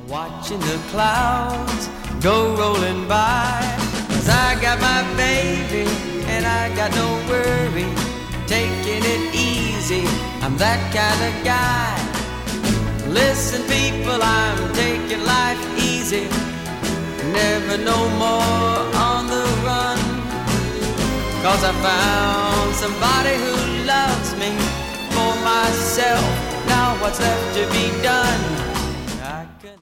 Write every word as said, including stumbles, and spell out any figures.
Watching the clouds go rolling by, 'cause I got my baby and I got no worry, taking it easy, I'm that kind of guy. Listen people, I'm taking life easy, never no more on the run, 'cause I found somebody who loves me for myself. Now what's left to be done?